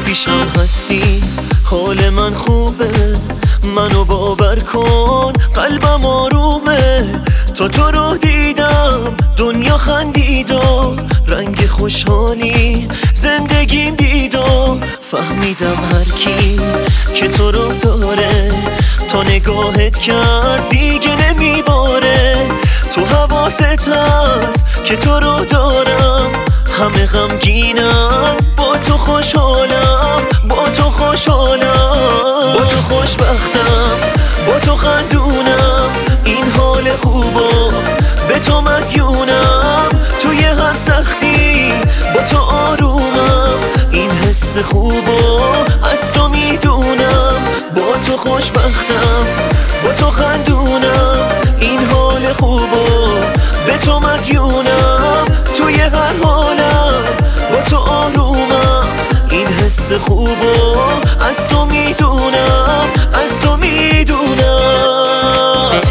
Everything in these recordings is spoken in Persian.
پیشم هستی حال من خوبه، منو باور کن قلبم آرومه. تو رو دیدم دنیا خندید و رنگ خوشحالی زندگیم دید و فهمیدم هر کی که تو رو داره تا نگاهت کرد دیگه نمیباره. تو حواست هست که تو رو دارم، همه غمگینم با تو خوشحالم، با تو خوشحالم، با تو خوشبختم، با تو خندونم. این حال خوبو به تو مدیونم، توی هر سختی با تو آرومم. این حس خوبو از تو میدونم، با تو خوشبختم، با تو خندونم. این حال خوبو به تو مدیونم، توی هر حالم با تو آرومم. این حس خوبو از تو میدونم، از تو میدونم.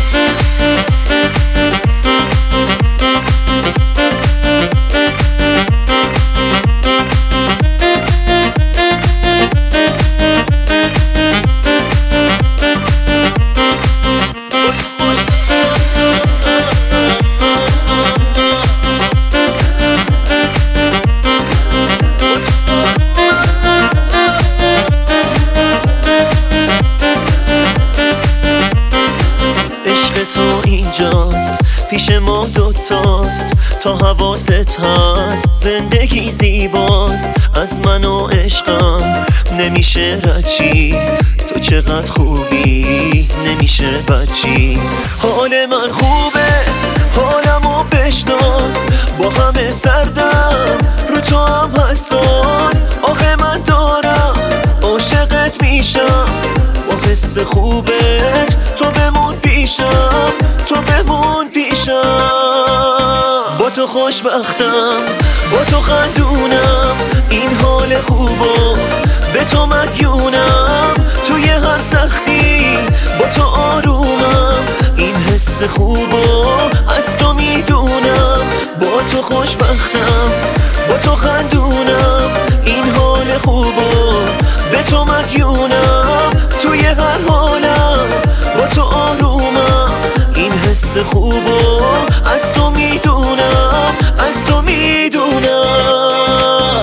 تو اینجاست پیش ما دوتاست، تا حواست هست زندگی زیباست. از من و عشقم نمیشه رچی، تو چقدر خوبی نمیشه بچی. حال من خوبه حالمو بشناس، با همه سردم رو تو هم حساس. آخه من دارم عاشقت میشم، با حس خوبت تو بمون پیشم، تو بمون پیشم. با تو خوشبختم، با تو خندونم. این حال خوبو به تو مدیونم، توی هر سختی با تو آرومم. این حس خوبو از تو میدونم، با تو خوشبختم، با تو خندونم. این حال خوبو به تو مدیونم، توی هر حالم با تو آرومم. این حس خوبو از تو میدونم، از تو میدونم.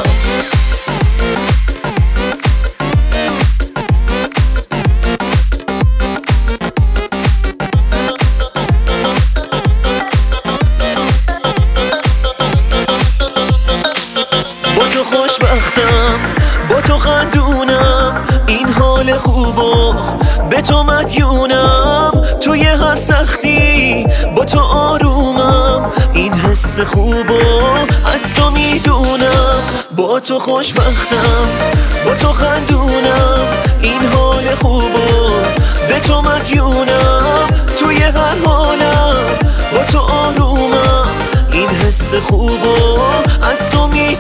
با تو خوشبختم، با تو خندونم. این حال خوبو به تو مدیونم، توی هر سختی با تو آرومم. این حس خوبو از تو میدونم، با تو خوشبختم، با تو خندونم. این حال خوبو به تو مدیونم، توی هر حالم با تو آرومم. این حس خوبو از تو میدونم.